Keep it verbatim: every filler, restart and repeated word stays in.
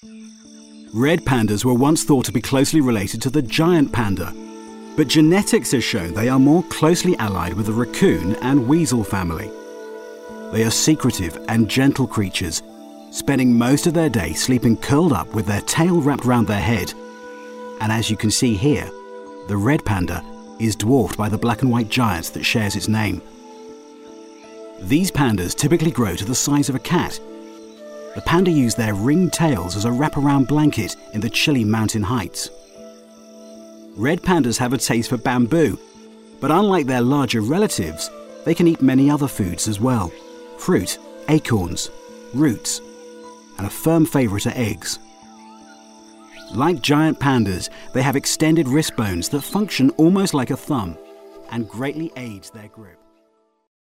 Red pandas were once thought to be closely related to the giant panda, but genetics has shown they are more closely allied with the raccoon and weasel family. They are secretive and gentle creatures, spending most of their day sleeping curled up with their tail wrapped around their head. And as you can see here, the red panda is dwarfed by the black and white giant that shares its name. These pandas typically grow to the size of a cat. The panda use their ringed tails as a wraparound blanket in the chilly mountain heights. Red pandas have a taste for bamboo, but unlike their larger relatives, they can eat many other foods as well: fruit, acorns, roots, and a firm favourite are eggs. Like giant pandas, they have extended wrist bones that function almost like a thumb and greatly aids their grip.